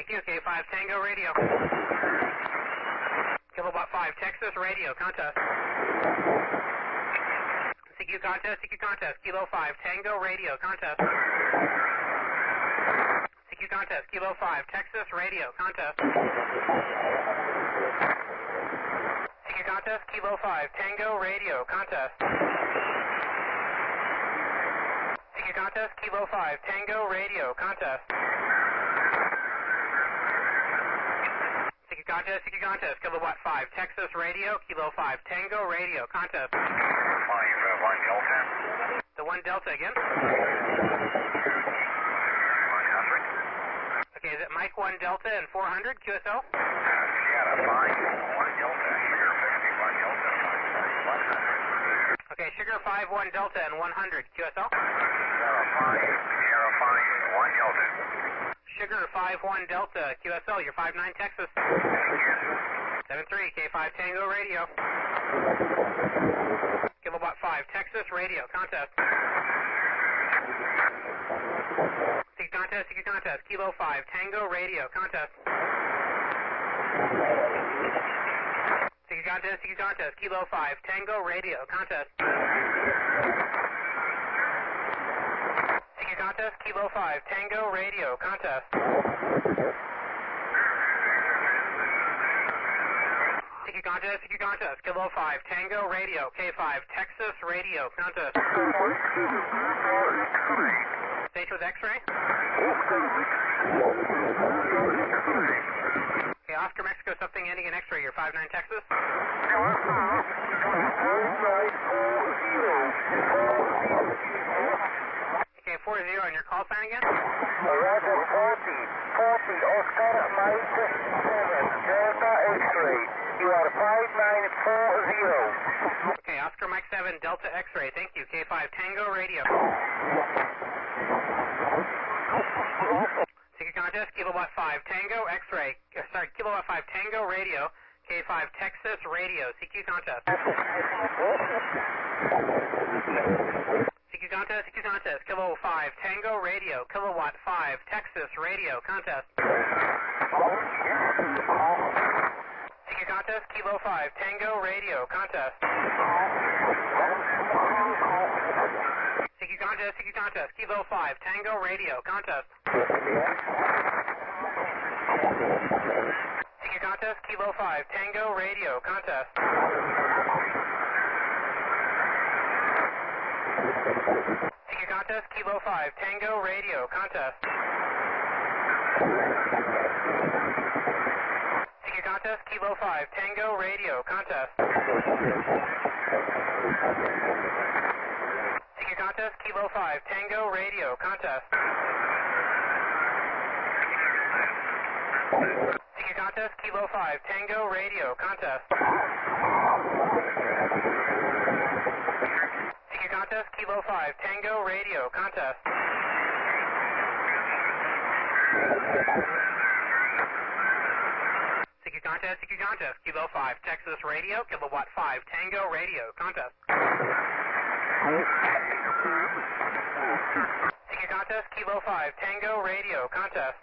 Thank you, K5 Tango Radio. Kilowatt 5 Texas Radio, contest. CQ contest, Kilo 5 Tango Radio, contest. CQ contest, Kilo 5 Texas Radio, contest. CQ contest, Kilo 5 Tango Radio, contest. CQ contest, Kilo 5 Tango Radio, contest. CQ contest, Kilowatt 5 Texas Radio, Kilo 5 Tango Radio, contest. 1 Delta. The 1 Delta again. 100. Okay, is it Mike 1 Delta and 400 QSL? Sierra 5, 1 Delta, Sugar 51 Delta, 100. Okay, Sugar 5, 1 Delta and 100 QSL. Sierra 5, 1 Delta. Sugar 5, 1 Delta QSL, you're 59 Texas. 73, K5 Tango Radio. Kilowatt 5 Texas Radio, contest. CQ contest, Kilo 5 Tango Radio, contest. CQ contest, Kilo 5 Tango Radio, contest. CQ contest, Kilo 5 Tango Radio, contest. CQ contest, Kilo 5 Tango Radio, K5 Texas Radio, contest. Stage with X-ray. Okay, Oscar Mexico, something ending in X-ray, you're 59 Texas. Okay, 40 and your call sign again? Roger, 40 Oscar Mike 7, Delta X-ray. You are 5940. Okay, Oscar Mike 7, Delta X-ray, thank you. K5 Tango Radio. CQ contest, Kilowatt 5 Tango X-ray, Kilowatt 5 Tango Radio, K5 Texas Radio, CQ contest. CQ contest, Kilo 5 Tango Radio, Kilowatt 5 Texas Radio, contest. CQ contest, Kilo 5 Tango Radio, contest. CQ contest, Kilo 5 Tango Radio, contest. CQ contest, Kilo 5 Tango Radio, contest. CQ contest, Kilo 5 Tango Radio, contest. CQ contest, Kilo 5 Tango Radio, contest. CQ contest, Kilo 5 Tango Radio, contest. CQ contest, Kilo 5 Tango Radio, contest. CQ contest, Kilo 5 Tango Radio, contest. CQ contest, Kilo 5 Texas Radio, Kilowatt 5 Tango Radio, contest. CQ contest, Kilo 5 Tango Radio, contest.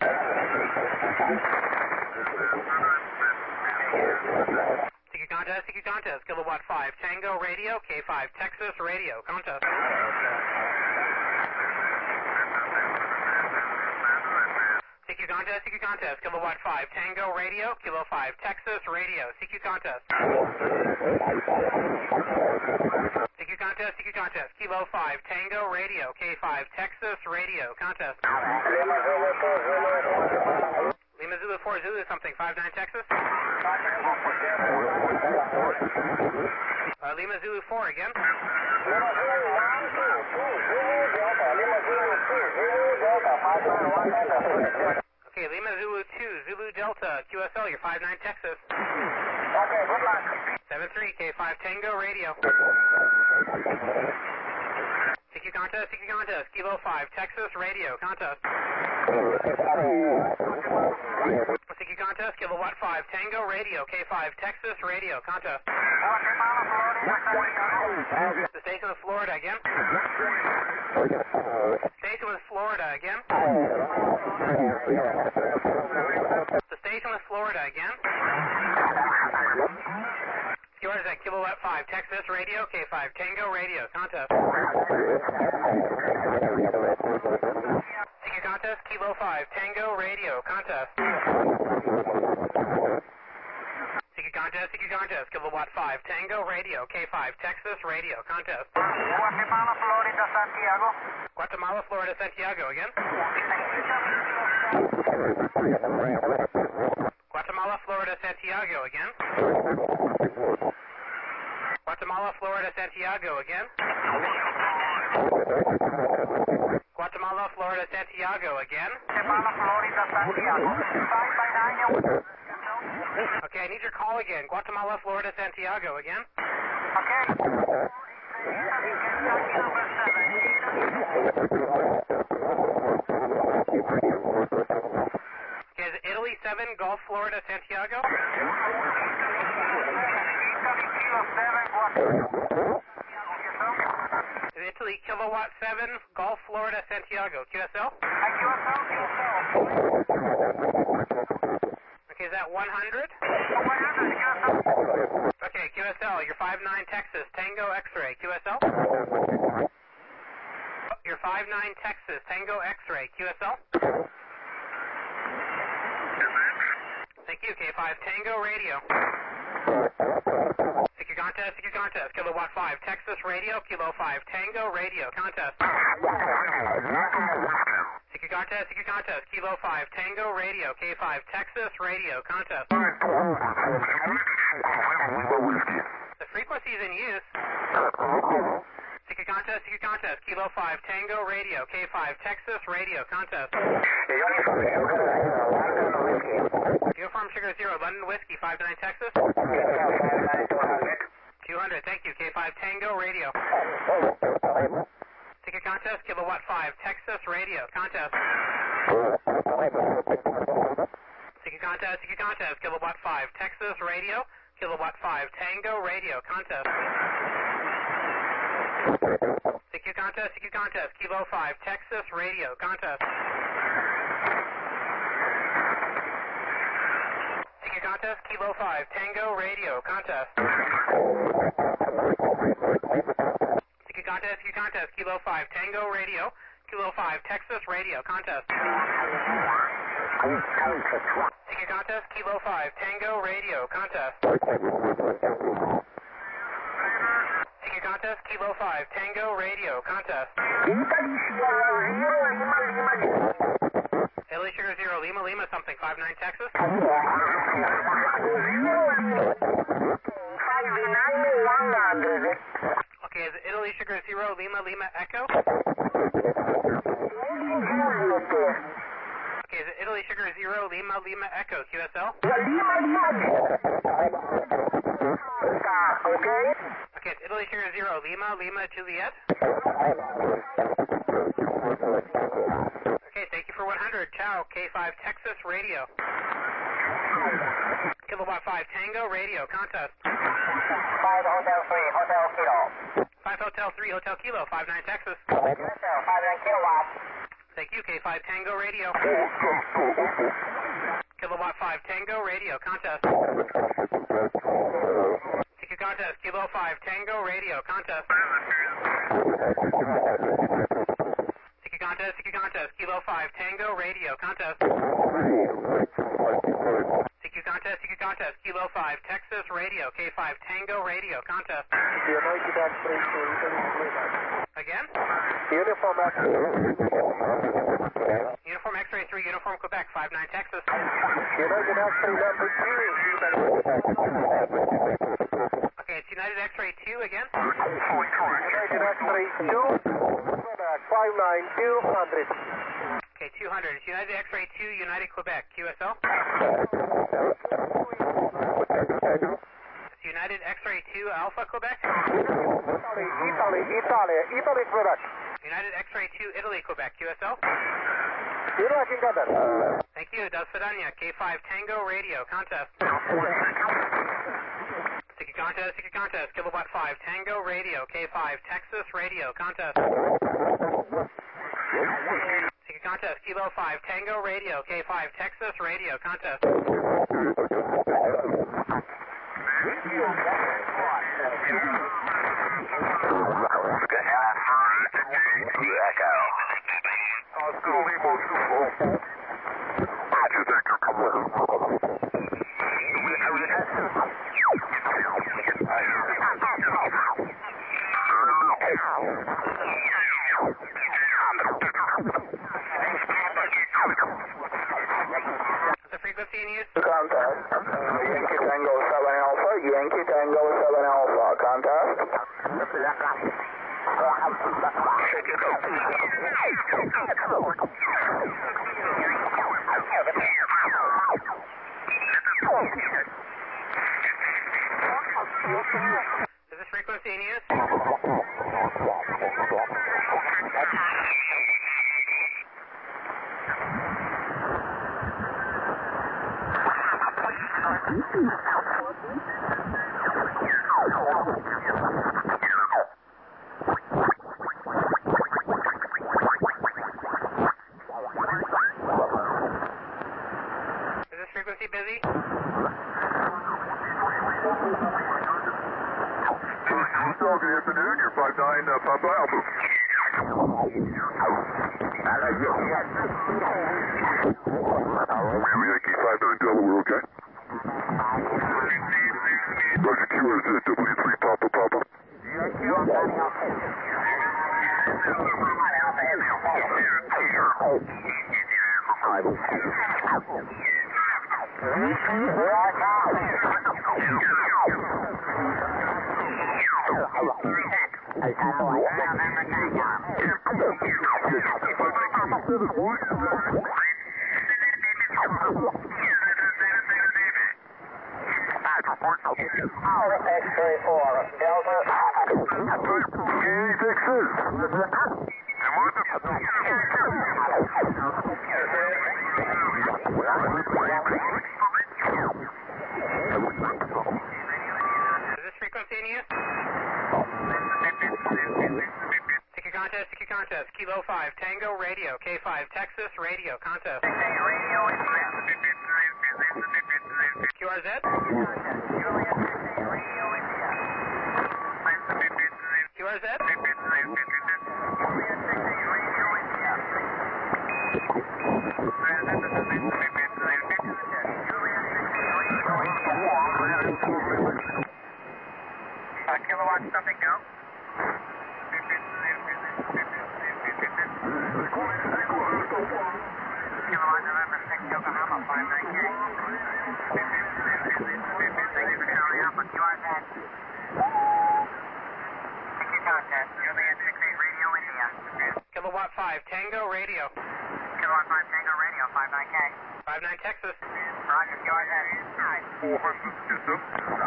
CQ contest, Kilowatt 5 Tango Radio, K5 Texas Radio, contest. CQ contest, Kilowatt 5 Tango Radio, Kilo 5 Texas Radio, CQ contest. CQ contest, Kilo 5 Tango Radio, K5 Texas Radio, contest. Lima Zulu 4 Zulu something, 59 Texas. Lima Zulu 4 again. Okay, Lima Zulu 2, Zulu Delta, QSL, you're 59 Texas. Okay, good luck. 73, K5 Tango Radio. CQ contest, Kilo 5 Texas Radio, contest. CQ contest, Kilowatt 5 Tango Radio, K5 Texas Radio, contest. The station was Florida again. Station was Florida again. Kilowatt 5, Texas Radio, K5 Tango Radio, contest. Seeker contest, Kilo 5 Tango Radio, contest. Seeker contest, Kilowatt 5 Tango Radio, K5 Texas Radio, contest. Guatemala, Florida, Santiago. Guatemala, Florida, Santiago, again. Guatemala, Florida, Santiago, again. Guatemala, Florida, Santiago, again. Guatemala, Florida, Santiago, again. Guatemala, Florida, Santiago. 5 by 9. Okay, I need your call again. Guatemala, Florida, Santiago, again. Okay. Okay, is it Italy 7, Gulf, Florida, Santiago? Is it Italy Kilowatt 7, Gulf, Florida, Santiago, QSL? Okay, is that 100? Okay, QSL, you're 59 Texas, Tango X-ray, QSL? You're 59 Texas, Tango X-ray, QSL? Thank you, K5 Tango Radio. Seeker contest, Kilowatt 5 Texas Radio, Kilo 5 Tango Radio, contest. Seeker contest, Kilo 5 Tango Radio, K5 Texas Radio, contest. The frequency is in use. Seeker contest, Kilo 5 Tango Radio, K5 Texas Radio, contest. Uniform Sugar 0, London Whiskey, 59 Texas. 200, thank you, K5 Tango Radio. Seeker contest, Kilowatt 5 Texas Radio, contest. Seeker contest, Kilowatt 5 Texas Radio, Kilowatt 5 Tango Radio, contest. Seeker contest, Kilo 5 Texas Radio, contest. Seeker contest, Kilo 5 Tango Radio, contest. Seeker contest, Kilo 5 Tango Radio, Kilo 5 Texas Radio, contest. Seeker contest, Kilo 5 Tango Radio, contest. Seeker contest, Kilo 5 Tango Radio, contest. Italy Sugar 0, Lima Lima something, 59 Texas. Okay, is it Italy Sugar 0, Lima Lima Echo? Okay, is it Italy Sugar 0, Lima Lima Echo, QSL? Okay, it's Italy Sugar 0, Lima Lima Juliet. Okay, thank you for 100. Ciao, K5 Texas Radio. Kilowatt 5 Tango Radio, contest. 5 Hotel 3, Hotel Kilo. 5 Hotel 3, Hotel Kilo, 59 Texas. 59 Kilowatt. Thank you, K5 Tango Radio. Kilowatt 5 Tango Radio, contest. Seeker contest, Kilo 5 Tango Radio, contest. Seeker contest, Kilo 5 Tango Radio, contest. Seeker contest, Kilo 5 Texas Radio, K5 Tango Radio, contest. Again? Uniform X-ray. Uniform X-ray 3, Uniform Quebec, 59 Texas. United X-ray number 2. Okay, it's United X-ray 2 again. United X-ray 2. Quebec, 59200. Okay, 200. It's United X-ray 2, United Quebec, QSL. It's United X-ray 2, Alpha Quebec. Italy, Quebec. United X-ray 2, Italy, Quebec, QSL. Thank you, Das Vidania, K5 Tango Radio, contest. Seeker contest, Kilowatt 5 Tango Radio, K5 Texas Radio, contest. Seeker contest, Kilo 5 Tango Radio, K5 Texas Radio, contest. Echo. Oscar Lima 2-4. Roger, Victor, come on. The frequency in use? Contest. Yankee Tango 7 Alpha, Yankee Tango 7 Alpha. Contest. Is this frequency in use? Is this frequency busy? Good afternoon, you're 59 Papa Alpha. Yankee 59 Delaware, okay? Roger, QRZ W3 Papa Papa. Is this frequency in use? Sticky contest, Kilo 5, Tango, radio, K5, Texas, radio, contest. QRZ? QRZ? Kilowatt, something go. Kilowatt, November 6, Yokohama, 59K. Charlie Alpha, QRZ. Sticky contest, Juliet 68 Radio, India. Kilowatt 5, Tango, radio. Kilowatt 5, Tango Radio, 59K. 59 Texas. Roger, QRZ. 400 system.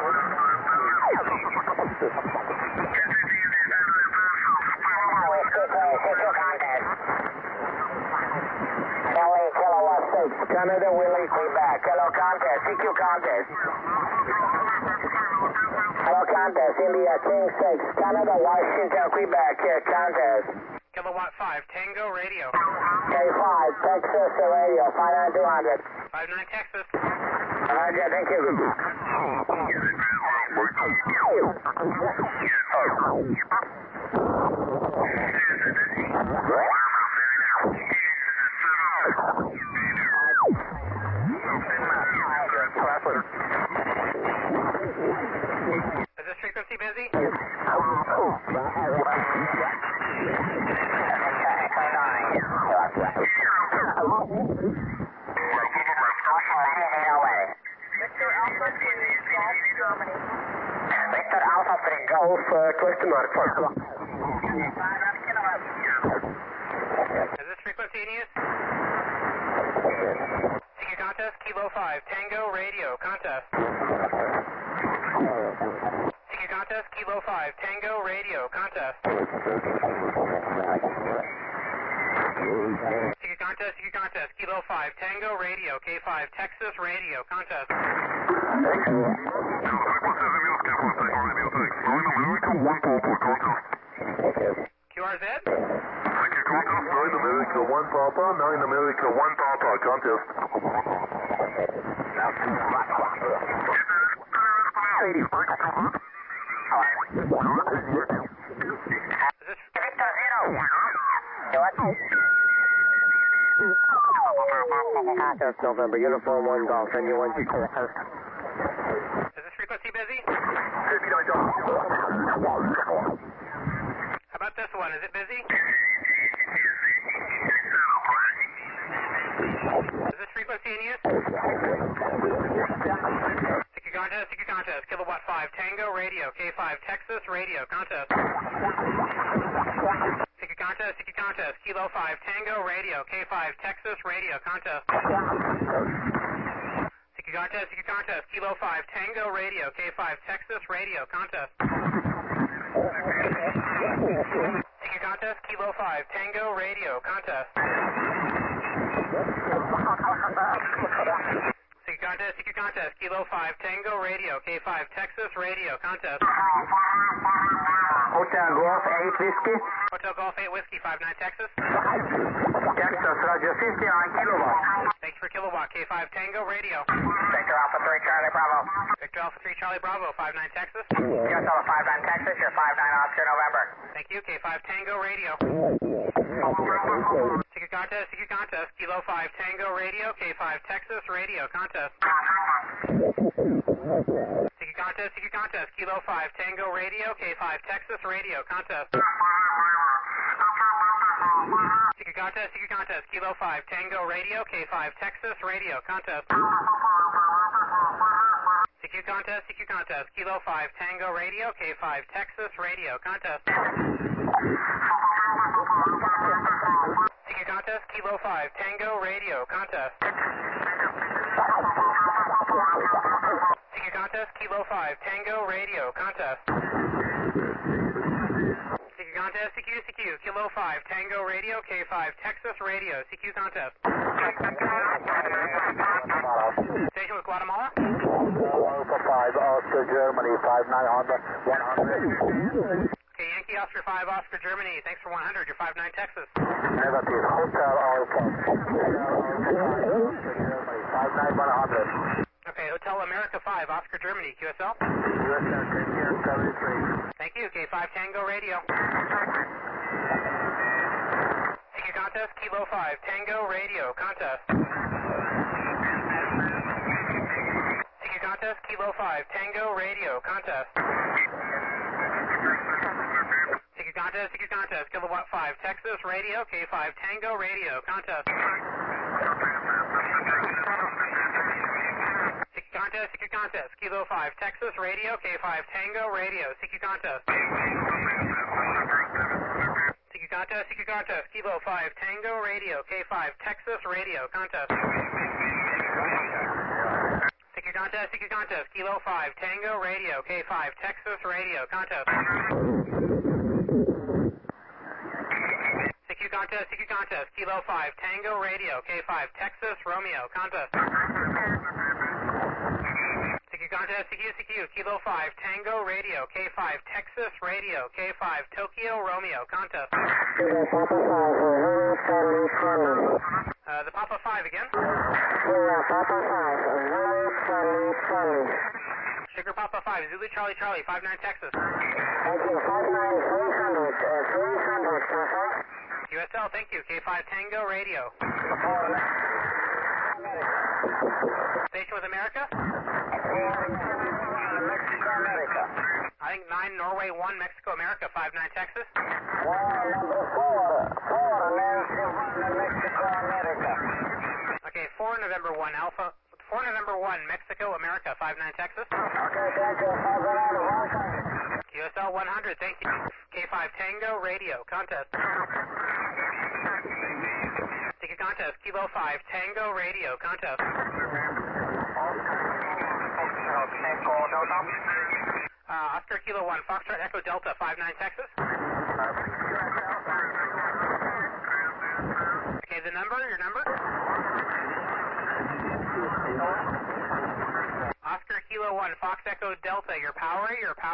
Canada, Willie, Quebec. Hello, contest. CQ contest. Hello, contest. India, King 6. Canada, Washington, Quebec. Contest. Kilowatt 5, Tango, radio. K5, Texas, radio. 59200. 59 Texas. Roger, thank you. Is this frequency busy? Victor Alpha 3 Golf, question mark. Is this frequency in use? Sticky contest, Kilo 5, Tango, radio, contest. Sticky contest, Kilo 5, Tango, radio, contest. Sticky contest, Kilo 5, Tango, radio, K5, Texas, radio, contest. QRZ? America 1 Papa, 9 America 1 Papa, contest. 85. Is this Victor Zero. What? That's November, Uniform 1 Golf, NU1. Is this frequency busy? How about this one? Is it busy? Is this frequency in use? Sticky contest, Kilowatt 5, Tango, radio, K5, Texas, radio, contest. Sticky contest, Kilo 5, Tango, radio, K5, Texas, radio, contest. Sticky contest, Kilo 5, Tango, radio, K5, Texas, radio, contest. Sticky contest, Kilo 5, Tango, radio, contest. Sticky contest, Kilo 5, Tango, radio, K5, Texas, radio, contest. Hotel Golf 8 Whiskey. Hotel Golf 8 Whiskey, 59 Texas. Texas, Roger 50 on Kilowatt. Thank you for Kilowatt, K5, Tango, radio. Victor Alpha 3 Charlie Bravo. Victor Alpha 3 Charlie Bravo, 59 Texas. US Alpha 59 Texas, you're 59 Oscar November. Thank you, K5, Tango, radio. Sticky contest, Kilo 5, Tango, radio, K5, Texas, radio, contest. Sticky contest, Kilo 5, Tango, radio, K5, Texas, radio, contest. Sticky contest, Kilo 5, Tango, radio, K5, Texas, radio, contest. Sticky contest, Kilo 5, Tango, radio, K5, Texas, radio, contest. Sticky contest, Kilo 5, Tango, radio, contest. Sticky contest, Kilo 5, Tango, radio, contest. Sticky contest, CQ, Kilo 5, Tango, radio, K5, Texas, radio, CQ contest. Station with Guatemala. Alpha 5, Oscar, Germany, 59 Honda, 100. Okay, Yankee Oscar 5, Oscar, Germany, thanks for 100, you're 59 Texas. Negative, Hotel Alpha. Oscar, Germany, 59 100. Okay, Hotel America 5, Oscar, Germany, QSL. USL 10 73. Thank you, K5, Tango, radio. CQ contest, Kilo 5, Tango, radio, contest. CQ contest, Kilo 5, Tango, radio, contest. CQ contest, Kilowatt 5, Texas, radio, K5, Tango, radio, contest. CQ contest, Kilo 5, Texas, radio, K5, Tango, radio, CQ contest. CQ contest, Kilo 5, Tango, radio, K5, Texas, radio, contest. CQ contest, Kilo 5, Tango, radio, K5, Texas, radio, contest. CQ contest, Kilo 5, Tango, radio, K5, Texas, Romeo, contest. CQ, Kilo 5, Tango, radio, K5, Texas, radio, K5, Tokyo, Romeo, contest. The Papa 5 again. Sugar Papa 5, Zulu Charlie Charlie, 59 Texas. USL, thank you, K5, Tango, radio. Station with America? I think 9 Norway 1 Mexico America 59 Texas. Okay, 4 November 1 Alpha 4 November 1 Mexico America 59 Texas. QSL 100, thank you. K5 Tango radio contest. Ticket contest Kilo 5 Tango radio contest. Oscar Kilo 1, Foxtrot Echo Delta, 59 Texas. Okay, the number, your number? Oscar Kilo 1, Fox Echo Delta, your power?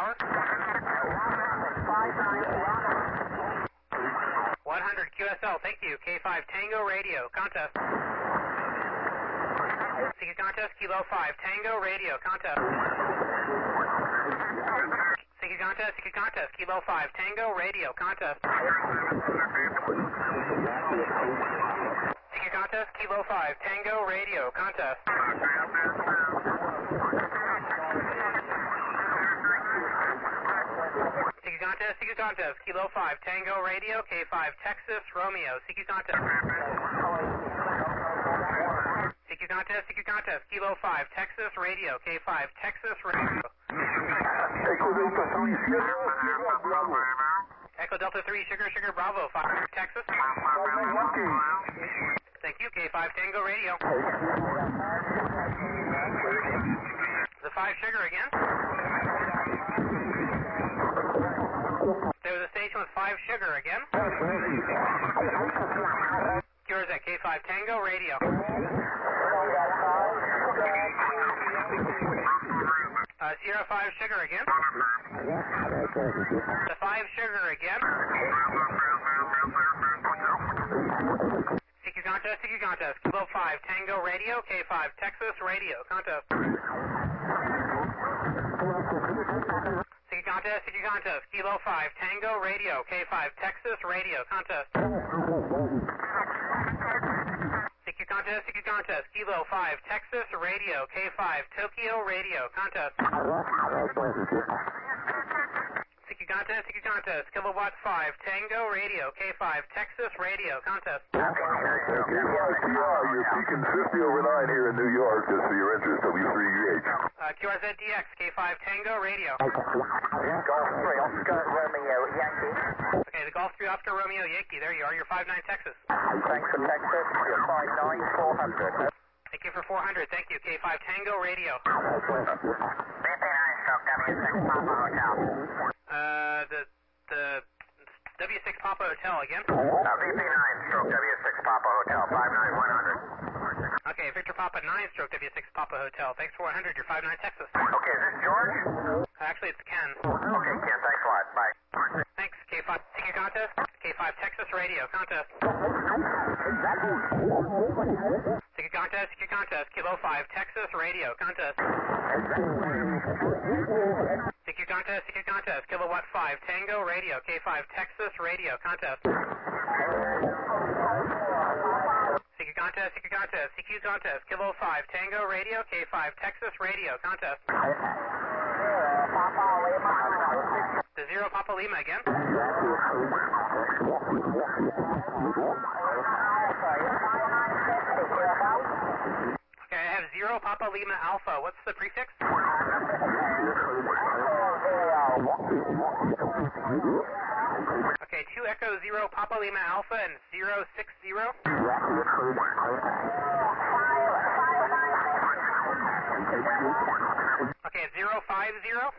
100 QSL, thank you. K5 Tango Radio, contest. Ticket contest, Kilo 5 Tango Radio, contest. Ticket contest, Kilo 5, Tango, radio, contest. Seeker contest, Kilo 5, Tango, radio, contest. Seeker contest, Kilo 5, Tango, radio, K5, Texas, Romeo, Seeker contest. Seeker contest, Kilo 5, Texas, radio, K5, Texas, radio. Echo Delta 3, Sugar, Bravo, 5, Texas. Thank you, K5, Tango, radio. The 5 Sugar again. There was a station with 5 Sugar again. Yours at K5, Tango, radio. Sierra 5 Sugar again. The 5 Sugar again. Seeker contest, Kilo 5, Tango, radio, K5, Texas, radio, contest. Seeker contest, Kilo 5, Tango, radio, K5, Texas, radio, contest. Seeker contest, Kilo 5, Texas, radio, K5, Tokyo, radio, contest. Seeker contest, Kilowatt 5, Tango, radio, K5, Texas, radio, contest. You're peaking 50 over 9 here in New York, just for your interest, W3EH. QRZDX, K5, Tango, radio. Golf 3, Oscar Romeo Yankee. Okay, the Golf 3, Oscar Romeo Yankee, there you are, you're 59 Texas. Thanks for Texas, you're 59 400. Thank you for 400, thank you, K5, Tango, radio. BP9 stroke W6 Papa Hotel. The W6 Papa Hotel again. BP9 stroke W6 Papa Hotel, 59100. Okay, Victor Papa 9 stroke W6 Papa Hotel. Thanks for 100. You're 59 Texas. Okay, is this George? Actually, it's Ken. Okay, Ken, thanks a lot. Bye. Thanks. K5 Seeker contest. K5 Texas radio contest. Seeker contest. Kilo 5 Texas radio contest. Seeker contest. Kilowatt 5 Tango radio. K5 Texas radio contest. Seeker contest. CQ contest. Kilo 5 Tango radio. K5 Texas radio contest. The 0 Papa Lima again. Okay, I have 0 Papa Lima Alpha. What's the prefix? Okay, 2 Echo 0 Papa Lima Alpha and 060. Okay, 050.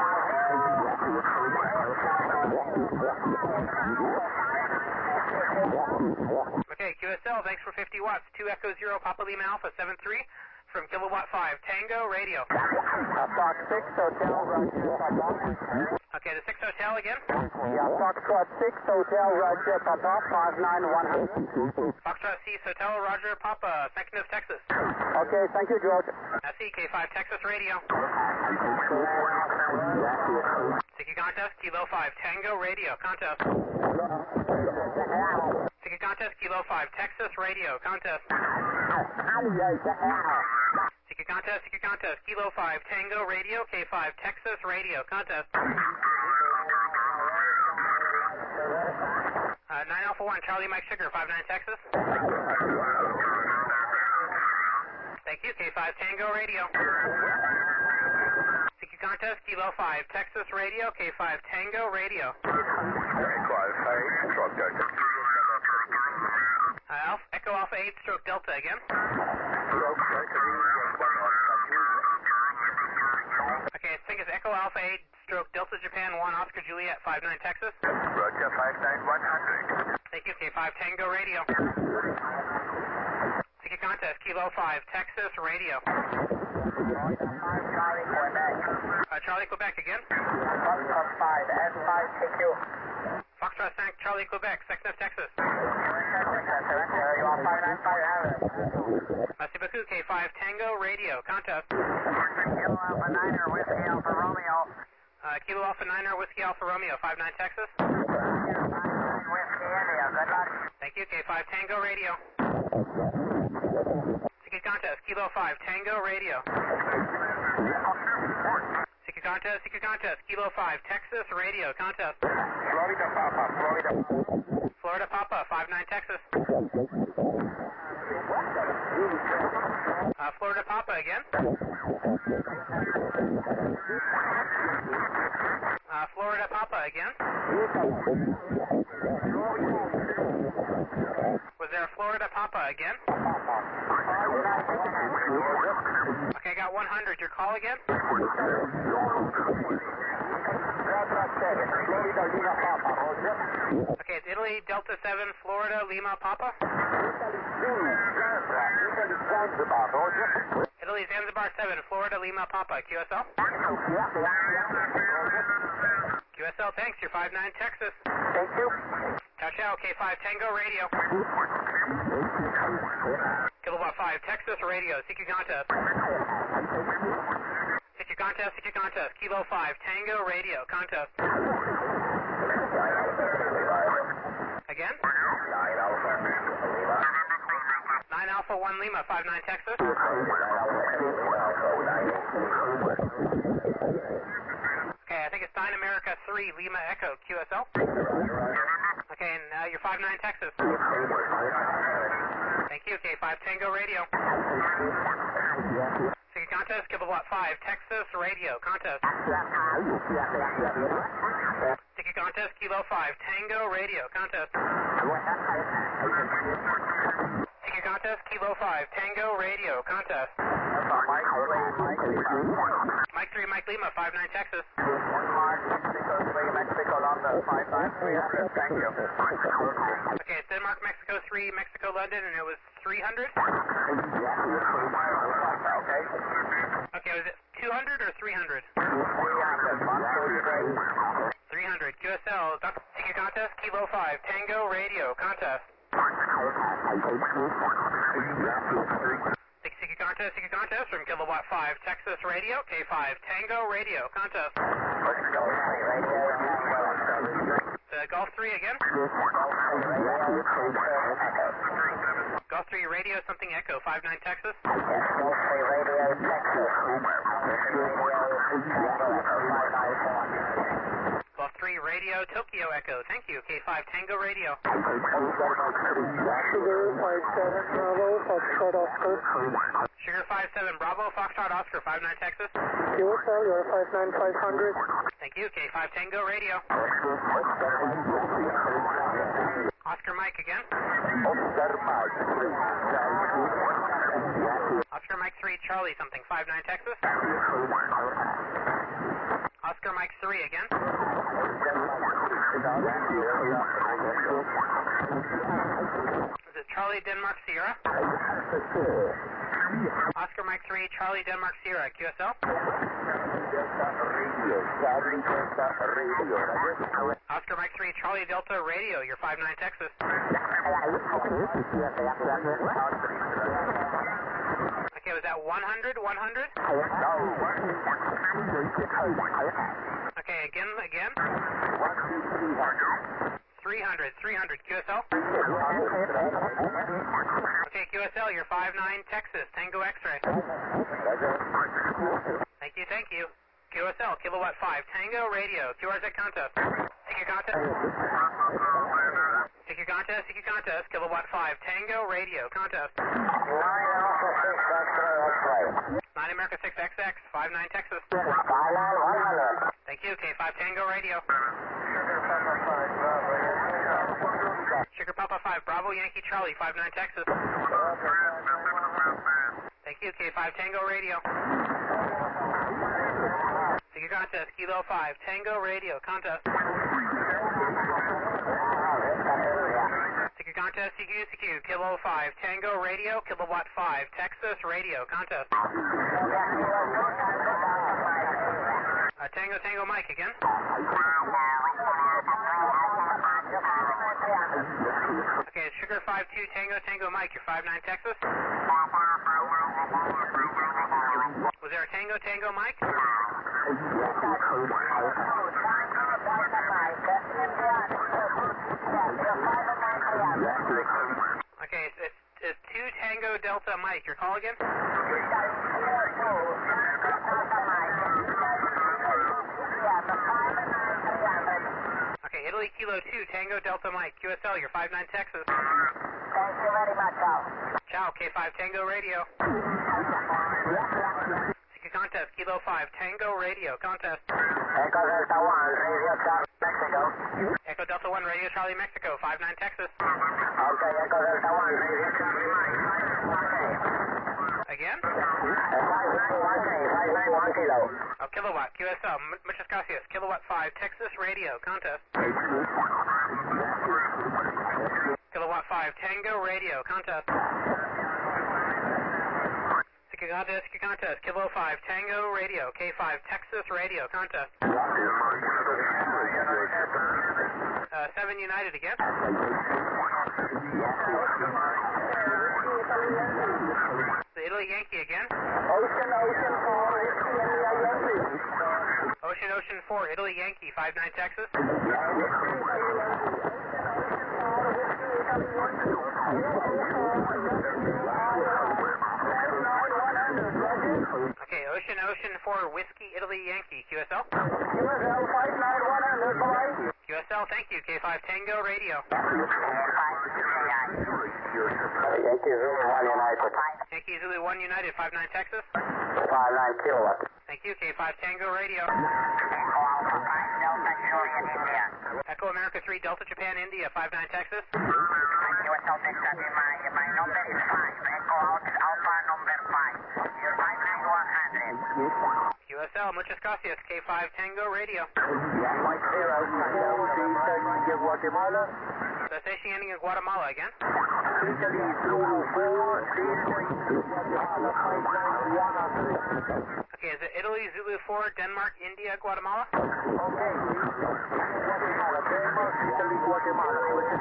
Okay, QSL, thanks for 50 watts. 2 Echo 0 Papa Lima Alpha 73 from Kilowatt 5 Tango radio. Fox 6 Hotel, Roger. Okay, the 6 Hotel again. Yeah, Foxtrot 6 Hotel, Roger, Papa, 59100. Foxtrot 6 Hotel, Roger, Papa, St. Knut, Texas. Okay, thank you, George. CK5 Texas radio. Seeker contest, Kilo 5 Tango radio, contest. Seeker contest, Kilo 5 Texas radio, contest. Seeker contest, Kilo 5 Tango radio, K5 Texas radio, contest. 9 Alpha 1, Charlie Mike Sugar, 59 Texas. Thank you, K5 Tango radio. Seeker contest, Kilo 5 Texas radio, K5 Tango radio. Echo Alpha 8 stroke Delta again. Okay, I think it's Echo Alpha 8 stroke Delta Japan 1 Oscar Juliet 59 Texas. Roger, 59100. Thank you, K5 Tango radio. Seeker contest, Kilo 5 Texas radio. Charlie Quebec again. Foxtrot 5, S5 TQ. Foxtrot 5 Charlie Quebec, St. Knut, Texas. You are 59500. Merci beaucoup, K5 Tango radio, contest. Kilo Alpha 9er, Whiskey Alpha Romeo. Kilo Alpha 9 Whiskey Alpha Romeo, 59 Texas. Whiskey India, good luck. Thank you, K5 Tango Radio. Ticket contest, Kilo 5 Tango Radio. Ticket contest, Kilo 5 Texas Radio, contest. Florida Papa, Florida Papa, 59 Texas. Florida Papa again. Florida Papa again. Was there a Florida Papa again? Okay, I got 100. Your call again? Okay, it's Italy, Delta 7, Florida, Lima, Papa. Italy, Zanzibar 7, Florida, Lima, Papa. QSL? QSL, thanks. You're 59 Texas. Thank you. Ciao, ciao. K5 Tango Radio. Kilowatt 5 Texas Radio. CQ contest. CQ contest. Kilo 5 Tango Radio. Contest. Again? 9 Alpha 1 Lima, 59 Texas. Okay, I think it's 9 America 3 Lima Echo, QSL. Okay, and you're 59 Texas. Thank you, K5 Tango Radio. Ticket contest, Kilowatt 5 Texas Radio, contest. Ticket contest, Kilo 5 Tango Radio, contest. Ticket contest, Kilo 5 Tango Radio, contest. Mike 3, Mike Lima, 59 Texas. Denmark, Mexico 3, Mexico London, 59300, thank you. Okay, it's Denmark, Mexico 3, Mexico London, and it was 300? Okay. Okay, was it 200 or 300? 300, QSL, ticket contest, Kilo 5, Tango Radio, contest. Ticket contest from Kilowatt 5, Texas Radio, K5, Tango Radio, contest. Golf 3 again? Golf 3 Radio, something Echo, 59 Texas. Golf 3 Radio, Tokyo Echo, thank you, K5 Tango Radio. Sugar 57 Bravo, Foxtrot Oscar, 59 Texas. QSL, you're 59500. Thank you, K5 Tango Radio. Oscar Mike again. Oscar Mike 3 Charlie something, 59 Texas. Oscar Mike 3 again. Is it Charlie Denmark Sierra? Oscar Mike 3 Charlie Denmark Sierra, QSL. Oscar Mike 3 Charlie Delta Radio, you're 59 Texas. Okay, was that 100? Okay, again. 300, QSL. Okay, QSL, you're 59 Texas, Tango X-ray. Thank you. QSL, Kilowatt 5, Tango Radio, QRZ contest. Ticket contest, Kilowatt 5, Tango Radio, contest. 9 America 6 XX, 59 Texas. Thank you, K5 Tango Radio. Sugar Papa 5, Bravo Yankee Charlie, 59 Texas. Thank you, K5 Tango Radio. Ticket contest, Kilo 5, Tango Radio, contest. Ticket contest, CQ, Kilo 5, Tango Radio, Kilowatt 5, Texas Radio, contest. Tango Mike again. Okay, Sugar 52 Tango Mike, you're 59 Texas. Was there a Tango Mike? Okay, it's 2 Tango Delta Mike. Your call again? Okay, Italy Kilo 2 Tango Delta Mike. QSL, you're 59 Texas. Thank you very much, Ciao, K5 Tango Radio. Seeking contest, Kilo 5 Tango Radio. Contest. Echo Delta 1, Radio Charlie, Mexico. Echo Delta 1 Radio Charlie Mexico. 59 Texas. Okay, Echo Delta 1, Radio Charlie Mike. Again? 591 kilo. Oh, Kilowatt, QSL, muchas gracias. Kilowatt 5, Texas Radio, contest. Kilowatt 5, Tango Radio, contest. Seeking contest, Kilo 5, Tango Radio, K5, Texas Radio, contest. 7 United again. The Italy Yankee again. Ocean 4, India Yankee. Ocean 4, Italy Yankee, 59 Texas. Okay, Ocean 4, Whiskey, Italy Yankee, QSL. QSL 591, QSL, thank you, K5 Tango Radio. Yankee Zulu 1 United. Yankee Zulu 1 United, 59 Texas. 59 kilowatt. Thank you, K5 Tango Radio. Echo Alpha 5, Delta Juliet, India. Echo America 3, Delta Japan, India, 59 Texas. QSL Texas, my number is 5. Echo Alpha number 5. You're 59100. QSL, muchas gracias, K5 Tango Radio. Mike 0, Tango, Guatemala. The station ending in Guatemala again. Italy Zulu 4, Guatemala 591. Okay, is it Italy, Zulu 4, Denmark, India, Guatemala? Okay. Guatemala, Denmark, Italy, Guatemala.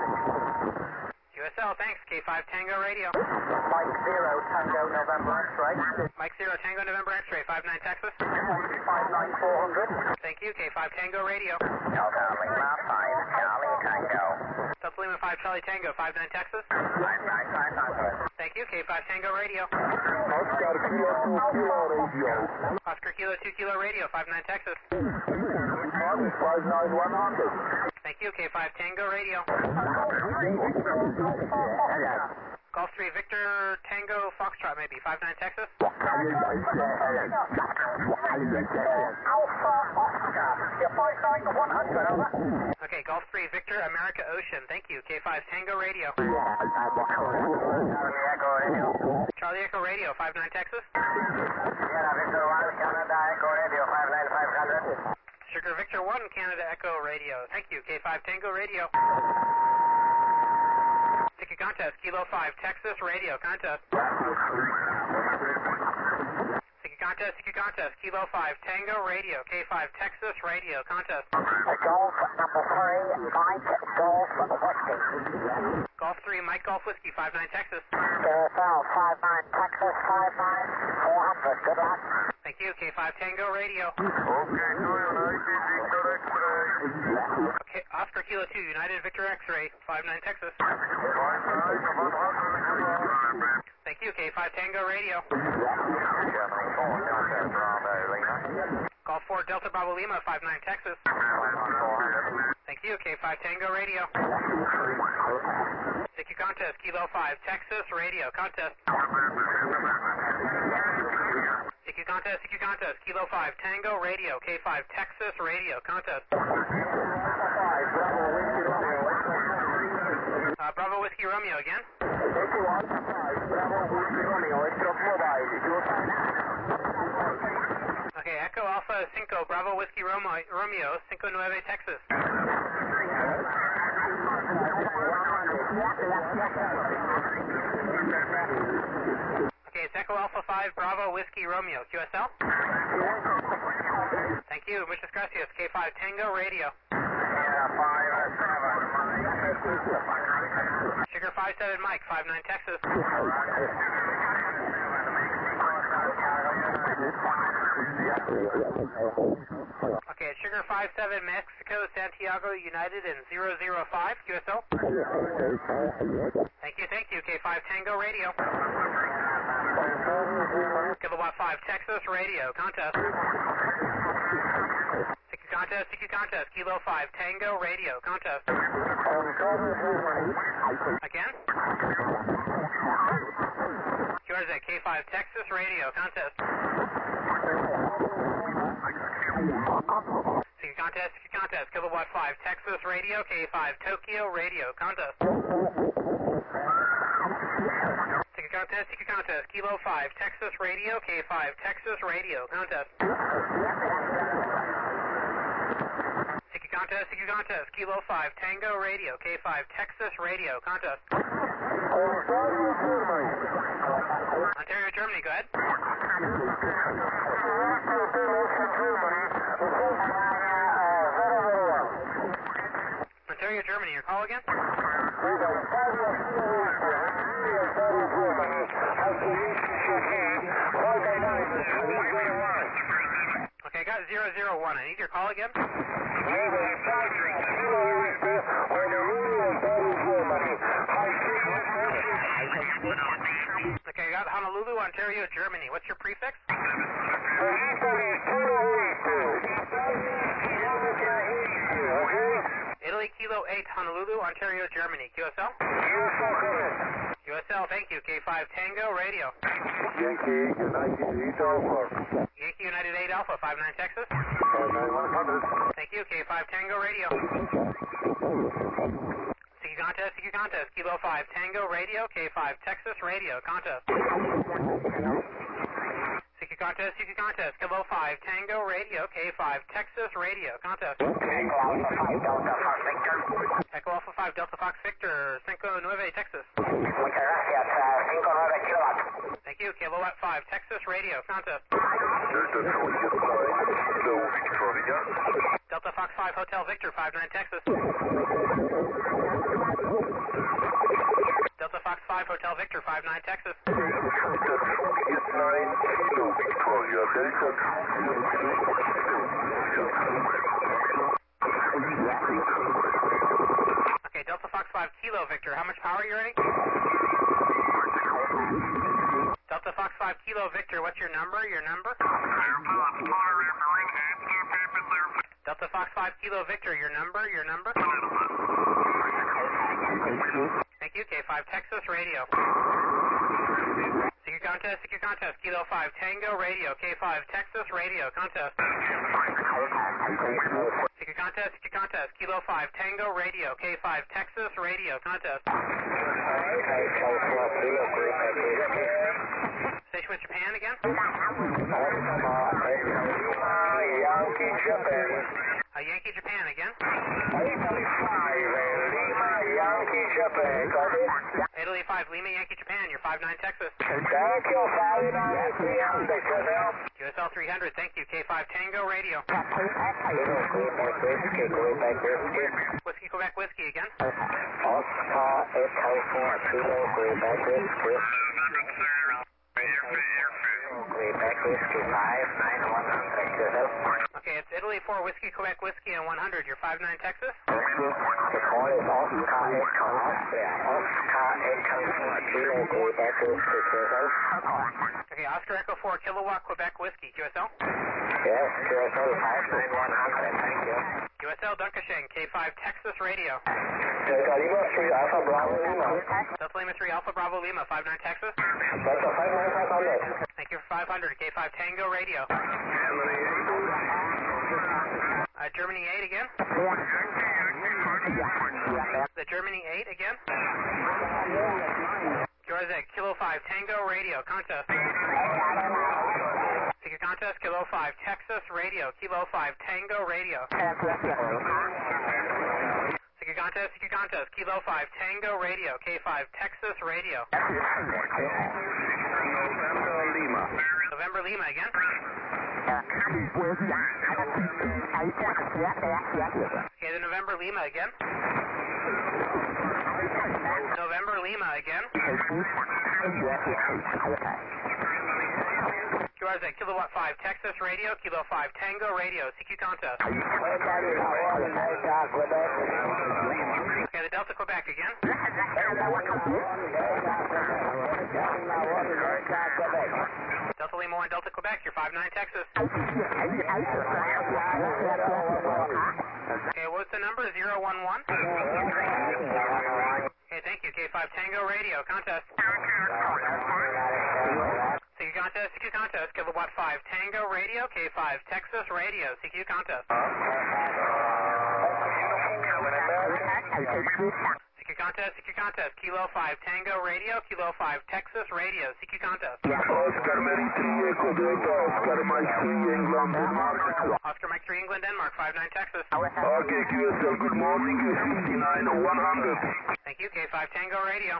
QSL, thanks, K5 Tango Radio. Mike 0, Tango, November X-ray. Mike 0, Tango November X-ray, 59 Texas. 59400. Thank you, K5 Tango Radio. Delta Lima 5, Charlie Tango. Delta Lima 5, Charlie Tango, 59 Texas. 59500. Thank you, K5 Tango Radio. Oscar Kilo 2 Kilo Radio. Oscar Kilo 2 Kilo Radio, 59 Texas. 59100. Thank you, K5 Tango Radio. Golf 3 Victor Tango Foxtrot, maybe, 59 Texas. Alpha Oscar, 59100, over. Okay, Golf 3 Victor America Ocean, thank you, K5 Tango Radio. Echo Radio. Charlie Echo Radio, 59 Texas. Sierra Victor 1, Canada Echo Radio 59500. Sugar Victor 1 Canada Echo Radio, thank you, K5 Tango Radio. Ticket contest, Kilo 5 Texas Radio, contest. Ticket contest, Kilo 5 Tango Radio, K5 Texas Radio, contest. Golf number 3, Mike Golf Whiskey. Golf 3 Mike Golf Whiskey, 59 Texas. QSL 59 Texas 59400. Good luck. Thank you, K5 Tango Radio. Okay, Oscar Kilo 2 United Victor X-Ray, 59 Texas. Thank you, K5 Tango Radio. Golf 4 Delta Bravo Lima, 59 Texas. Thank you, K5 Tango Radio. Ticket contest, Kilo 5 Texas Radio, contest. Ticket contest, Kilo 5 Tango Radio, K5 Texas Radio, contest. Bravo Whiskey Romeo again. Okay, Echo Alpha 5 Bravo Whiskey Romeo, 59 Texas. Okay, it's Echo Alpha 5 Bravo Whiskey Romeo, QSL. Thank you, muchas gracias, K5 Tango Radio. Sugar 57 Mike, 59 Texas. Okay, it's Sugar 57 Mexico, Santiago United in 005, QSL. Thank you, K5 Tango Radio. Kilowatt 5 Texas Radio, contest. CQ contest, Kilo 5 Tango Radio, contest. Again? QRZ, K5 Texas Radio, contest. CQ contest, Kilowatt 5 Texas Radio, K5 Tokyo Radio, contest. CQ contest, Kilo 5 Texas Radio, K5 Texas Radio, contest. CQ contest, Kilo 5 Tango Radio, K5 Texas Radio, contest. Ontario, Germany, go ahead. Ontario, Germany, your call again? Okay, I got 001. I need your call again. Okay, I got Honolulu, Ontario, Germany. What's your prefix? Italy, Kilo 8, Honolulu, Ontario, Germany. QSL? QSL, thank you. K5 Tango Radio. Yankee United 8 Alpha, 59 Texas. 9100. Thank you. K5 Tango Radio. CQ contest, Kilo 5 Tango Radio, K5 Texas Radio, contest. CQ contest, Kilo 5 Tango Radio, K5 Texas Radio, contest. Echo Alpha 5 Delta Fox Victor, 59 Texas. Thank you. Kilowatt 5 Texas Radio, contest. Delta Fox 5 Hotel Victor, 59 Texas. Delta Fox 5 Hotel Victor, 59 Texas. Okay, Delta Fox 5 Kilo Victor, how much power are you running? Delta Fox 5 Kilo Victor, what's your number? Delta Fox 5 Kilo Victor, your number? Thank you, K5 Texas Radio. CQ contest, Kilo 5 Tango Radio, K5 Texas Radio, contest. CQ contest, Kilo 5 Tango Radio, K5 Texas Radio, contest. Station with Japan again? Yankee Japan again? Italy 5 Lima Yankee Japan, you're 59 Texas. QSL 300, thank you. K5 Tango Radio. Whiskey Quebec Whiskey again? Okay, it's Italy 4 Whiskey Quebec Whiskey and 100. You're 59 Texas? Okay, Oscar Echo 4 Kilowatt Quebec Whiskey. QSL? Yes, QSL 59100. Thank you. QSL Dunkasheng, K5 Texas Radio. Delta Lima 3 Alpha Bravo Lima. Delta Lima 3 Alpha Bravo Lima, 59 Texas. Delta 59500. Thank you for 500. K5 Tango Radio. Germany 8 again? The Germany 8 again? Yours at Kilo 5 Tango Radio, contest. Ticket contest, Kilo 5 Texas Radio, Kilo 5 Tango Radio. Ticket contest, Kilo 5 Tango Radio, K5 Texas Radio. November Lima again? Okay, the November Lima again? November Lima again? Roger that. Kilowatt 5 Texas Radio, Kilo 5 Tango Radio, CQ contest. Okay, the Delta Quebec again. Delta Lima 1, Delta Quebec, you're 59 Texas. Okay, what's the number? 011? Okay, thank you. K5 Tango Radio, contest. CQ contest, CQ contest, Kilowatt 5 Tango Radio, K5 Texas Radio, CQ contest. CQ contest, CQ contest, Kilo 5 Tango Radio, Kilo 5 Texas Radio, CQ contest. Oscar Mike 3 Echo Delta, Oscar Mike 3 England, Denmark. Oscar Mike 3 England, Denmark, 59 Texas. Okay, QSL, good morning, 59 100. Thank you, K5 Tango Radio.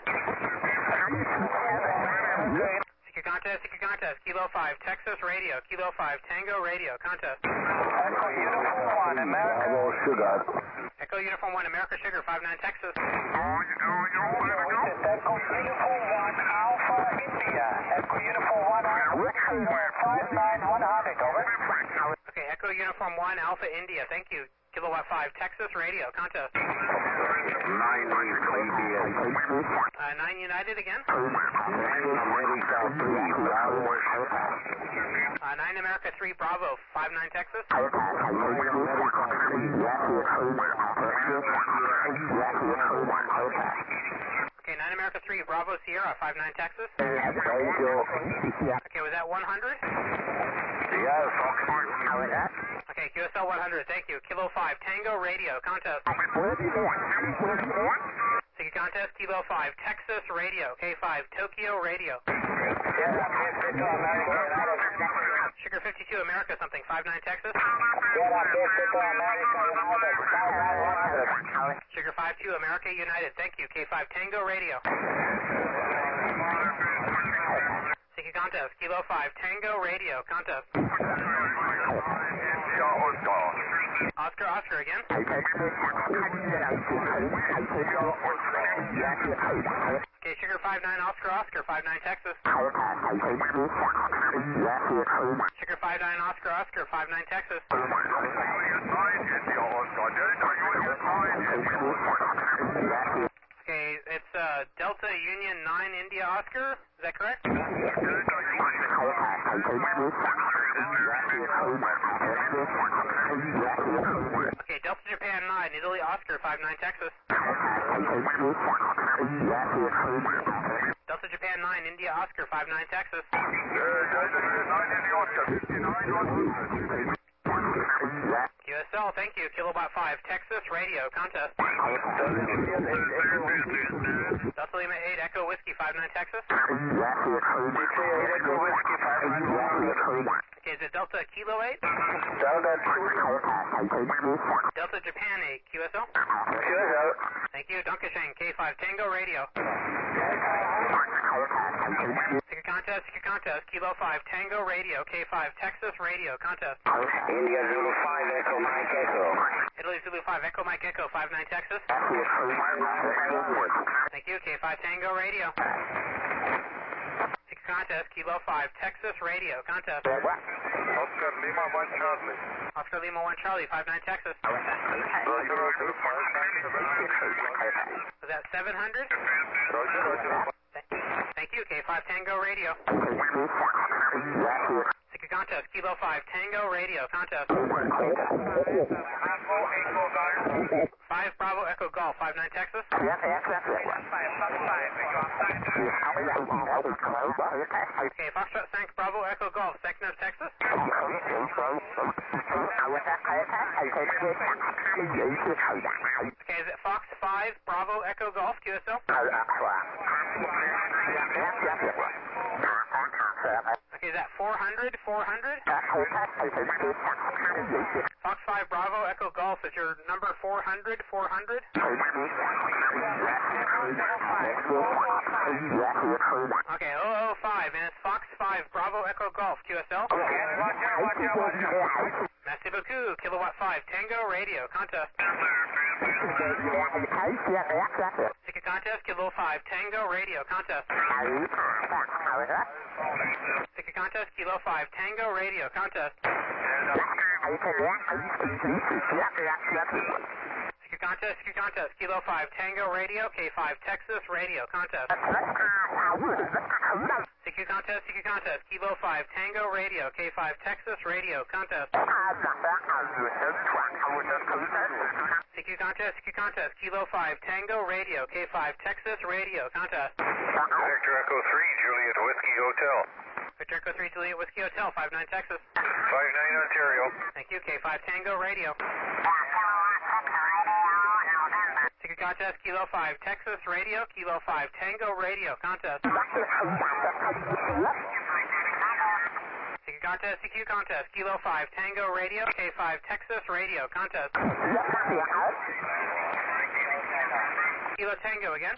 CQ contest, Kilo 5 Texas Radio, Kilo 5 Tango Radio, contest. Echo Uniform 1, America. Bravo, Sugar. Echo Uniform 1, America Sugar, 59 Texas. Echo Uniform 1, Alpha India. Echo Uniform 1, 59100, over. Okay, Echo Uniform 1, Alpha India, thank you. Kilowatt 5 Texas Radio, contest. 9 United again. 9 America 3, Bravo. 9 America 3 Bravo, 59 Texas. Okay, 9 America 3 Bravo Sierra, 59 Texas. Okay, was that 100? Yes. Okay, QSL 100, thank you. Kilo 5 Tango Radio, contest. CQ contest, Kilo 5 Texas Radio, K5 Tokyo Radio. Sugar 52 America something, 59 Texas. Sugar 52 America United, thank you. K5 Tango Radio. CQ contest, Kilo 5 Tango Radio, contest. Oscar again. Okay, Sugar 59 Oscar, 59 Texas. Sugar 59 Oscar, 59 Texas. Okay, it's Delta Union 9 India Oscar, is that correct? Okay, Delta Japan 9 Italy Oscar, 59 Texas. Delta Japan 9 India Oscar, 59 Texas. QSL, thank you. Kilowatt 5 Texas Radio, contest. Delta Lima 8 Echo Whiskey, 59 Texas. Okay, is it Delta Kilo 8? Delta Japan 8, QSL. Thank you. Dunkasheng, K5 Tango Radio. CQ contest, Kilo 5 Tango Radio, K5 Texas Radio, contest. India Zulu 5 Echo Mike Echo. Italy Zulu 5 Echo Mike Echo, 59 Texas. Thank you, K5 Tango Radio. CQ contest, Kilo 5 Texas Radio, contest. Oscar Lima 1 Charlie. Oscar Lima 1 Charlie, 59 Texas. Was that 700? Thank you, K5 Tango Radio. CQ contest, Kilo 5 Tango Radio, contest. 5 Bravo Echo Golf, 59 Texas. Okay, Foxtrot Sank Bravo Echo Golf, second of Texas. Okay, is it Fox 5 Bravo Echo Golf, QSL? Okay, is that 400? Fox 5 Bravo Echo Golf, is your number 400? Okay, 005, and it's Fox 5 Bravo Echo Golf, QSL. Merci beaucoup, Kilowatt 5 Tango Radio, contest. Ticket contest, Kilo 5 Tango Radio, contest. Ticket contest, Kilo 5 Tango Radio, contest. Ticket contest, Kilo 5 Tango Radio, K5 Texas Radio, contest. Ticket contest, Kilo 5 Tango Radio, K5 Texas Radio, contest. Ticket contest, Kilo 5 Tango Radio, K5 Texas Radio, contest. Victor Echo 3, Juliet Whiskey Hotel. Victor Echo 3, Juliet Whiskey Hotel, 59 Texas. 59 Ontario. Thank you, K5 Tango Radio. Ticket contest, Kilo 5 Texas Radio, Kilo 5 Tango Radio, contest. Ticket contest, CQ contest, Kilo 5 Tango Radio, K5 Texas Radio, contest. Kilo Tango again.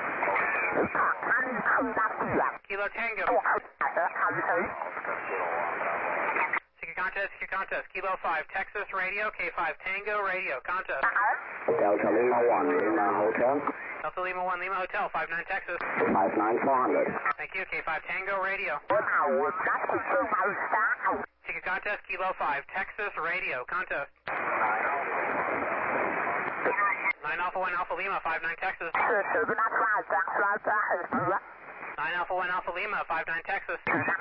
Kilo Tango. Ticket contest, Kilo 5 Texas Radio, K5 Tango Radio, contest. Delta Lima 1, Lima Hotel. Delta Lima 1, Lima Hotel, 59 Texas. 59400. Thank you, K5 Tango Radio. Ticket contest, Kilo 5 Texas Radio, contest. 9 Alpha 1 Alpha Lima, 59 Texas. 9 Alpha 1 Alpha Lima, 59 Texas.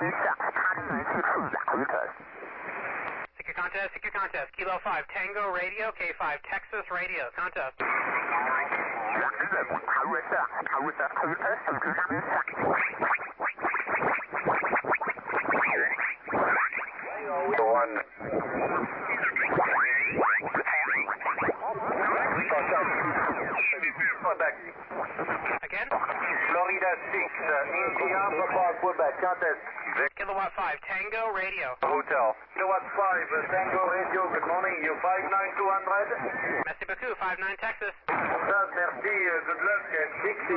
Ticket contest, Kilo 5 Tango Radio, K5 Texas Radio, contest. Again? Florida 6, India, Quebec, contest. Kilowatt 5 Tango Radio. Hotel. Kilowatt 5, Tango Radio, good morning, you 59200. Merci beaucoup, 59 Texas. Merci, good luck, 60.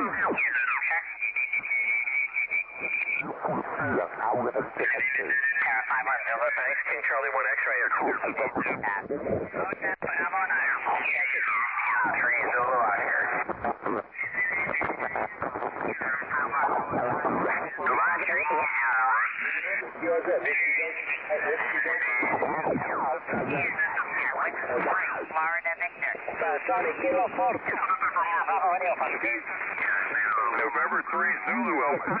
Charlie 1 X-ray. 3 Zulu out here. Florida Victor. November 3 Zulu Elvis.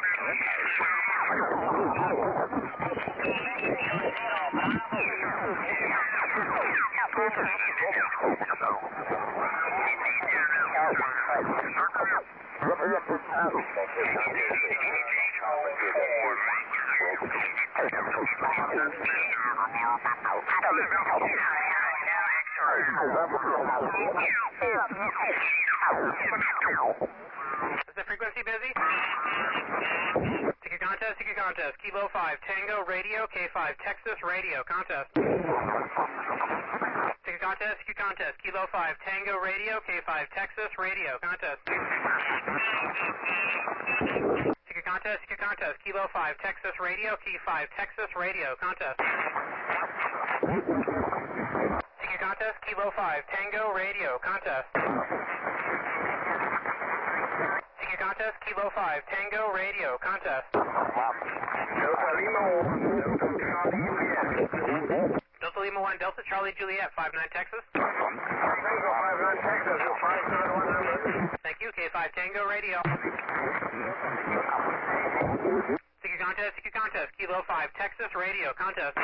Is the frequency busy? Ticket contest, Kilo 5 Tango Radio, K5 Texas Radio, contest. Ticket contest, Kilo 5 Tango Radio, K5 Texas Radio, contest. Ticket contest, Kilo 5 Texas Radio, K5 Texas Radio, contest. Ticket contest, Kilo 5 Tango Radio, contest. Ticket contest, Kilo 5 Tango Radio, contest. Delta Lima 1, Delta Charlie Juliet, 59 Texas. Thank you, K5 Tango Radio. Ticket contest, Kilo 5 Texas Radio, contest.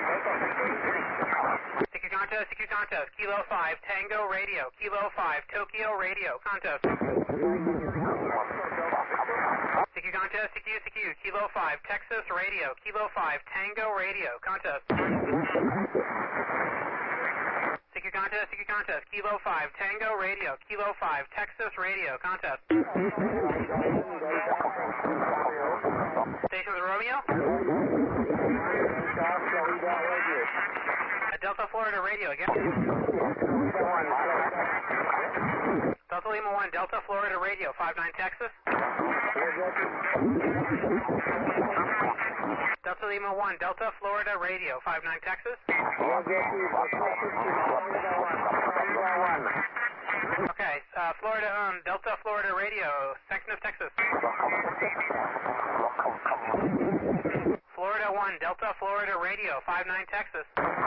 Ticket contest, Kilo 5 Tango Radio, Kilo 5 Tokyo Radio, contest. Ticket contest, CQ, Kilo 5 Texas Radio, Kilo 5 Tango Radio, contest. Ticket contest, Kilo 5 Tango Radio, Kilo 5 Texas Radio, contest. Station with Romeo. Delta Florida Radio again. Delta Lima 1, Delta Florida Radio, 59 Texas. Delta Lima 1, Delta Florida Radio, 59 Texas. Okay, Florida, Delta Florida Radio, section of Texas. Florida 1, Delta Florida Radio, 59 Texas.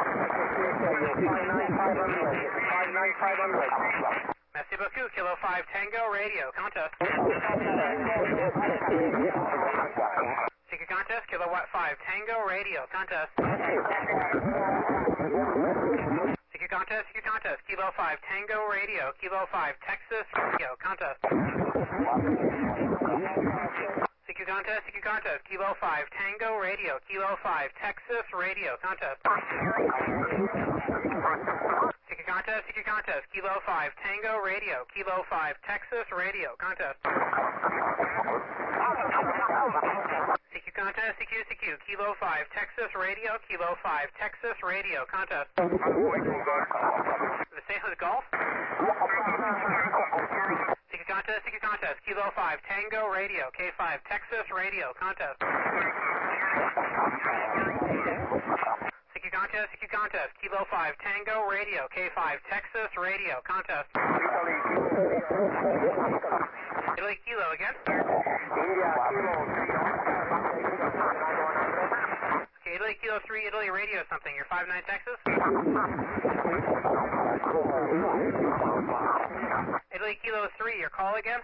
59500. Merci beaucoup, Kilo 5 Tango Radio, contest. Ticket contest, Kilowatt 5 Tango Radio, contest. Ticket contest, Kilo 5 Tango Radio, Kilo 5 Texas Radio, contest. Ticket contest, Kilo 5 Tango Radio, Kilo 5 Texas Radio, contest. Ticket contest, Kilo 5 Tango Radio, Kilo 5 Texas Radio, contest. CQ, Kilo 5 Texas Radio, Kilo 5 Texas Radio, contest. The St. Louis Golf. Ticket contest, Kilo 5 Tango Radio, K5 Texas Radio, contest. CQ contest, Kilo 5 Tango Radio, K5 Texas Radio, contest. Italy Kilo again. Okay, Italy Kilo 3, Italy Radio something, you're 59 Texas. Italy Kilo 3, your call again.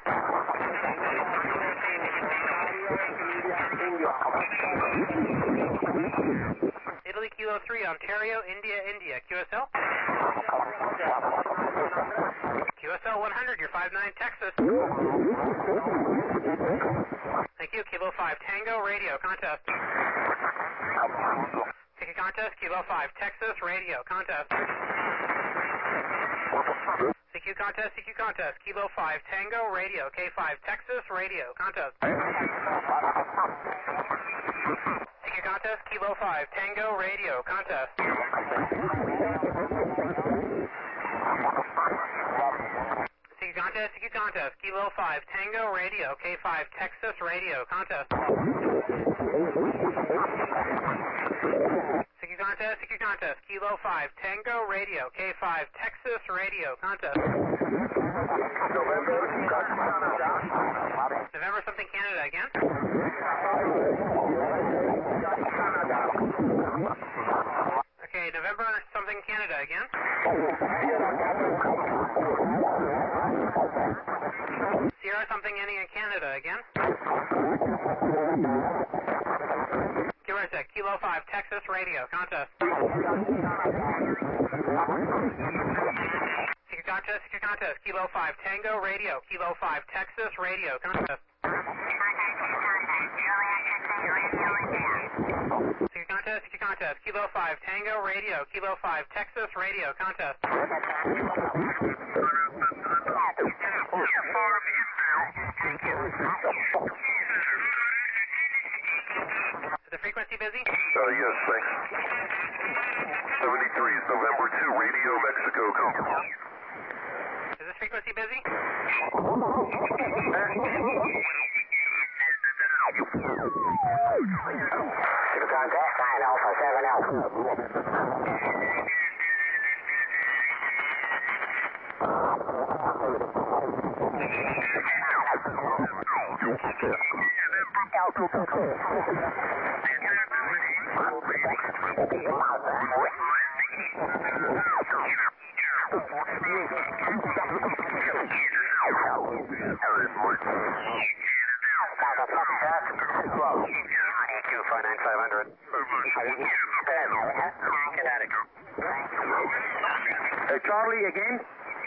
Italy Kilo 3, Ontario, India, QSL. QSL 100, you're 59 Texas. Thank you, Kilo 5 Tango Radio, contest. Ticket contest, Kilo 5 Texas Radio, contest. CQ contest, Kilo 5 Tango Radio, K5 Texas Radio, contest. Ticket contest, Kilo 5 Tango Radio, contest. CQ contest, Kilo 5 Tango Radio, K5 Texas Radio, contest. CQ contest, Kilo 5 Tango Radio, K5 Texas Radio, contest. November something Canada again. Okay, November something Canada again. Sierra something ending in Canada again. Kilo 5 Texas Radio, contest. Ticket contest, Kilo 5 Tango Radio, Kilo 5 Texas Radio, contest. Ticket contest, Kilo 5 Tango Radio, Kilo 5 Texas Radio, contest. Is the frequency busy? Yes, thanks. 73 is November 2, Radio Mexico, come. Is this frequency busy? Contact, 9 Alpha 7 Alpha. Charlie again.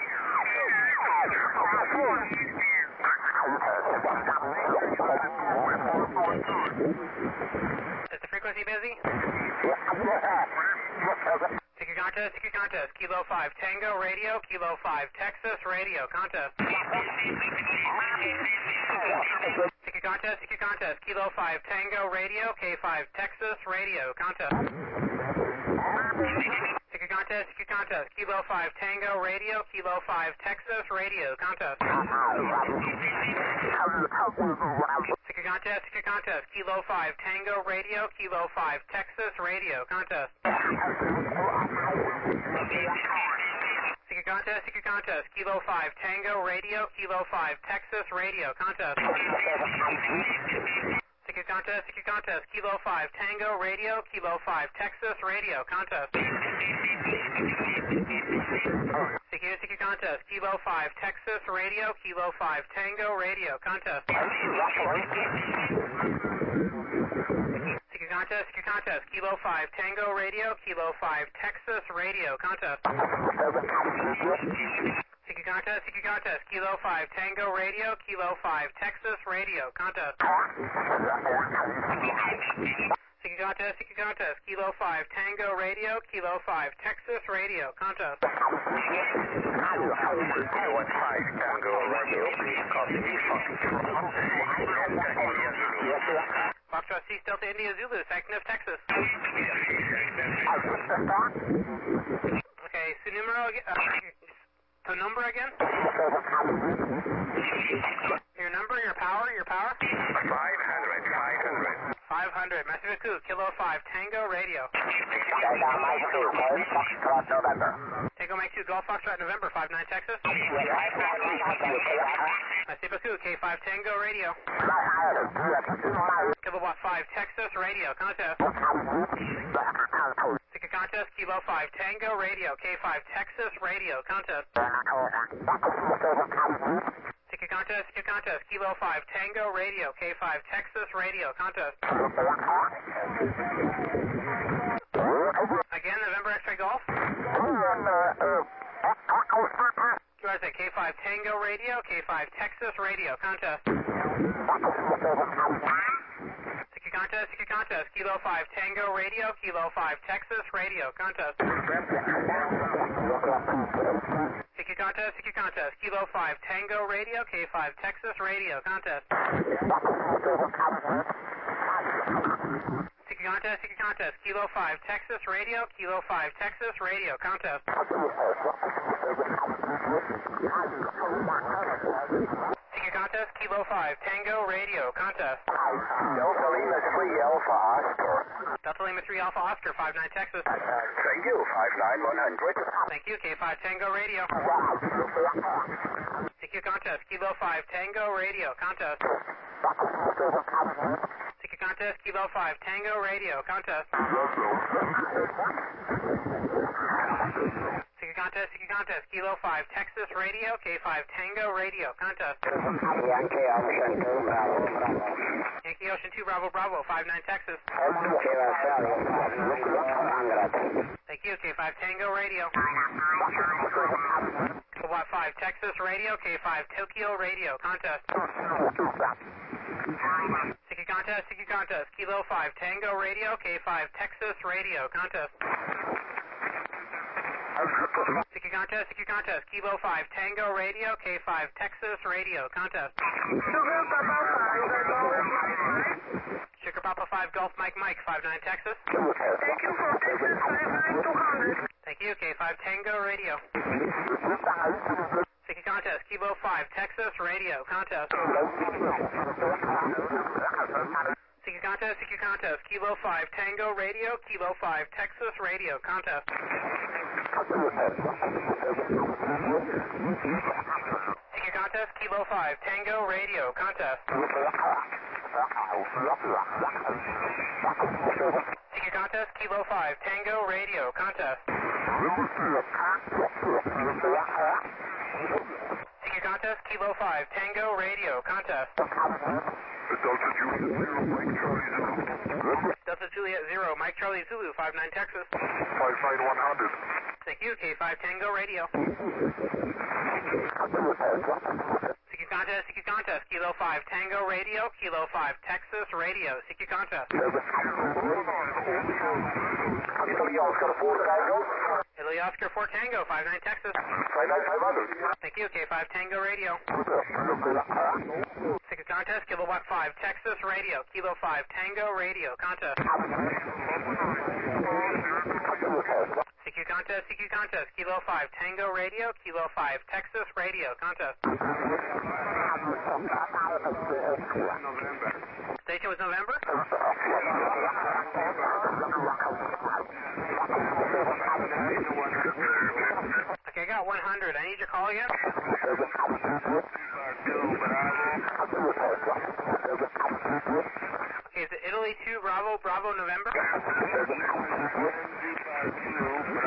Is the frequency busy? Ticket contest, Kilo 5 Tango Radio, Kilo 5 Texas Radio, contest. Ticket contest, Kilo 5 Tango Radio, K5 Texas Radio, contest. Ticket contest, Kilo 5 Tango Radio, Kilo 5 Texas Radio, contest. Ticket contest, Kilo 5 Tango Radio, Kilo 5 Texas Radio, contest. Secret contest, Kilo 5 Tango Radio, Kilo 5 Texas Radio, contest. Secret contest, Kilo 5 Tango Radio, Kilo 5 Texas Radio, contest. Secret contest, Kilo 5 Texas Radio, Kilo 5 Tango Radio, contest. Secret contest, Kilo 5 Tango Radio, Kilo 5 Texas Radio, contest. Secret contest, Kilo 5 Tango Radio, Kilo 5 Texas Radio, contest. Secret contest, Kilo 5 Tango Radio, Kilo 5 Texas Radio, contest. Foxtrot 6 Delta India Zulu, Second of Texas. Okay, so the number again? Your number, your power? 500. Mexico, Kilo 5 Tango Radio. Tango Mike 2, Golf Foxtrot November, 59 Texas. Mexico, K5 Tango Radio. Kilowatt 5 Texas Radio, contest. Secret contest, Kilo 5 Tango Radio, K5 Texas Radio, contest. Secret contest, Kilo 5 Tango Radio, K5 Texas Radio, contest. Again, November X-ray Golf. K5 Tango Radio, K5 Texas Radio, contest. Secret contest, Kilo 5 Tango Radio, Kilo 5 Texas Radio, contest. Secret contest, Kilo 5 Tango Radio, K5 Texas Radio, contest. Secret contest, Kilo 5 Texas Radio, Kilo 5 Texas Radio, contest. Secret contest, Kilo 5 Tango Radio, contest. Delta Lima 3 Alpha Oscar. Delta Lima 3 Alpha Oscar, 59 Texas. Thank you, 59100. Thank you, K5 Tango Radio. Secret contest, Kilo 5 Tango Radio, contest. Secret contest, Kilo 5 Tango Radio, contest. Secret contest, Kilo 5 Texas Radio, K5 Tango Radio, contest. Yankee Ocean 2 Bravo. Yankee Ocean 2 Bravo Bravo, 59 Texas. Thank you, K5 Tango Radio. Kilowatt 5 Texas Radio, K5 Tokyo Radio, contest. Secret contest, Kilo 5 Tango Radio, K5 Texas Radio, contest. Secret contest, Kilo 5 Tango Radio, K5 Texas Radio, contest. Sugar Papa 5 Golf Mike 59 Texas. Thank you for Texas 59200. Thank you, K5 Tango Radio. Secret contest, Kilo 5 Texas Radio, contest. Secret contest, Kilo 5 Tango Radio, Kilo 5 Texas Radio, contest. Secret contest, Kilo 5 Tango Radio, contest. Secret contest, Kilo 5 Tango Radio, contest. Secret contest, Kilo 5 Tango Radio, contest. Delta Juliet 0, Mike Charlie Zulu, 59 Texas. 59100. Thank you, K5 Tango Radio. Secret contest, Kilo 5 Tango Radio, Kilo 5 Texas Radio, Secret contest. Italy Oscar 4 Tango, 59 Texas. 59500. Thank you, K5 Tango Radio. Secret contest, Kilowatt 5 Texas Radio, Kilo 5 Tango Radio, contest. Secret contest, Kilo 5 Tango Radio, Kilo 5 Texas Radio, contest. Station was November? Okay, I got 100. I need your call again. Okay, is it Italy 2, Bravo, Bravo, November?